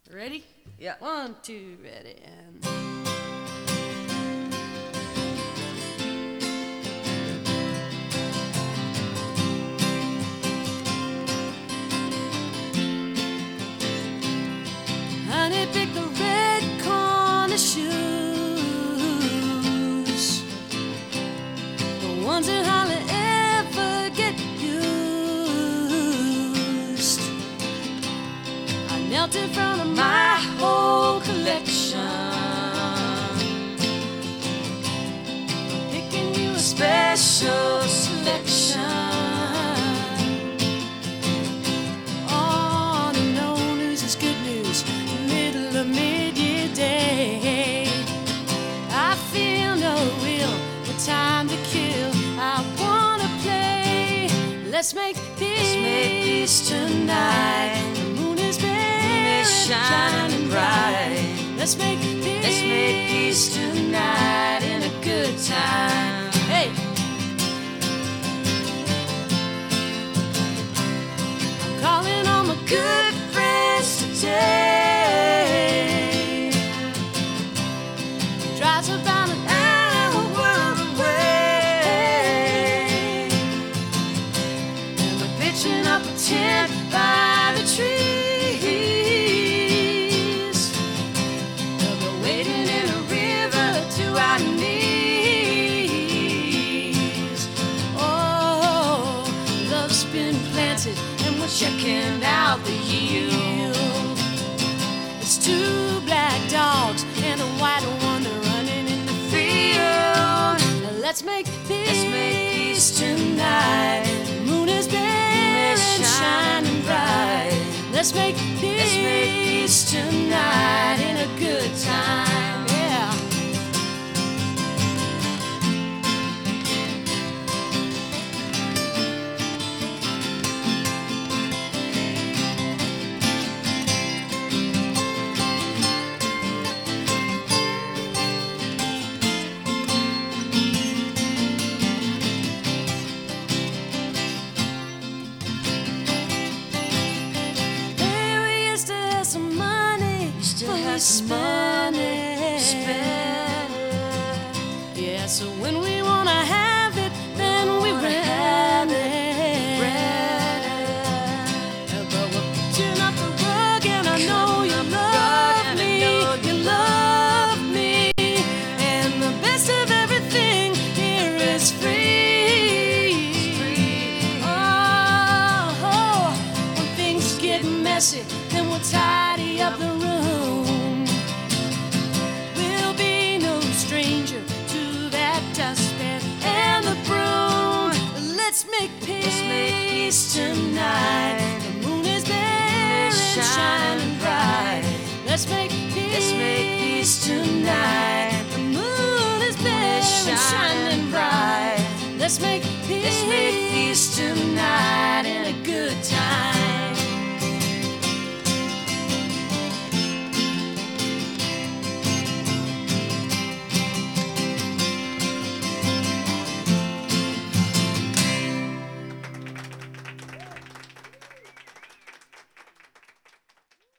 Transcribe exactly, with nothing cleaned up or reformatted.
Ready? Yeah. One, two, ready, and... Honey, pick the red corner shoes, the ones that hardly ever get used. I knelt in front of my whole collection, picking you a special selection. All the no news is good news. Middle of mid-year day, I feel no will, no time to kill. I wanna play. Let's make peace, Let's make peace tonight. The moon is bare, shining bright. Let's make peace, Let's make peace tonight in a good time. Hey, I'm calling on my good friends today. Drives about an hour world away, and we're pitching up a tent by the trees. We're wading in a river to our knees. Oh, love's been planted and we're checking out the yield. It's two black dogs and a white one running in the field. Now let's make peace, Let's make peace tonight. The moon is bare and shining bright. Let's make peace, Let's make peace tonight in a good time. Yeah. Hey, we used to have some money, Still but we have some spent money, it. spend Yeah, so when we wanna have it, then we wanna rent have it. Rent Yeah, but we're pitching up the rug, and I know you Cutting up the love rug, and I me, know you you love me, and the best of everything here is free. Oh, oh, when things get messy, then we'll tidy up the room. We'll be no stranger to that dustpan and the broom. Let's make peace, Let's make peace tonight. The moon is bare and shining bright. Let's make peace, Let's make peace tonight. The moon is bare and shining bright. Let's make peace, Let's make peace tonight in a good time.